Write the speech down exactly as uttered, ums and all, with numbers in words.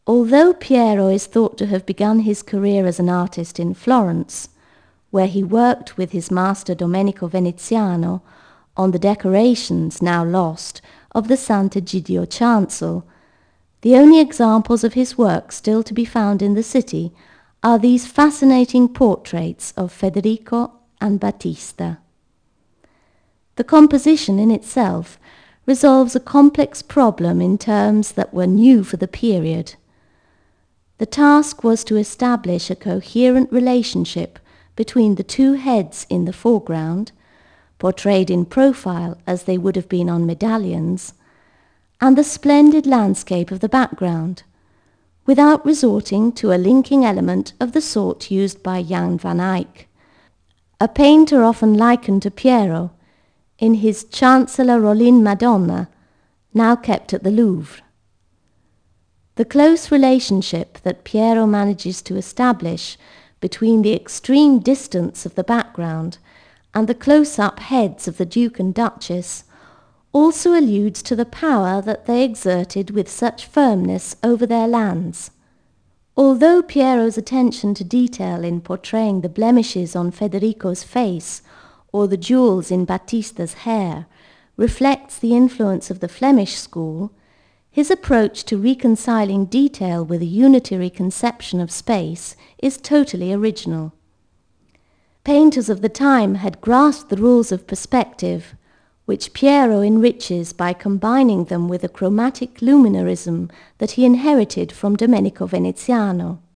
Although Piero is thought to have begun his career as an artist in Florence, where he worked with his master Domenico Veneziano on the decorations, now lost, of the Sant'Egidio chancel, the only examples of his work still to be found in the city are these fascinating portraits of Federico and Battista. The composition in itself resolves a complex problem in terms that were new for the period. The task was to establish a coherent relationship between the two heads in the foreground, portrayed in profile as they would have been on medallions, and the splendid landscape of the background, without resorting to a linking element of the sort used by Jan van Eyck, a painter often likened to Piero, in his Chancellor Rollin Madonna, now kept at the Louvre. The close relationship that Piero manages to establish between the extreme distance of the background and the close-up heads of the Duke and Duchess also alludes to the power that they exerted with such firmness over their lands. Although Piero's attention to detail in portraying the blemishes on Federico's face or the jewels in Battista's hair reflects the influence of the Flemish school, his approach to reconciling detail with a unitary conception of space is totally original. Painters of the time had grasped the rules of perspective, which Piero enriches by combining them with a chromatic luminarism that he inherited from Domenico Veneziano.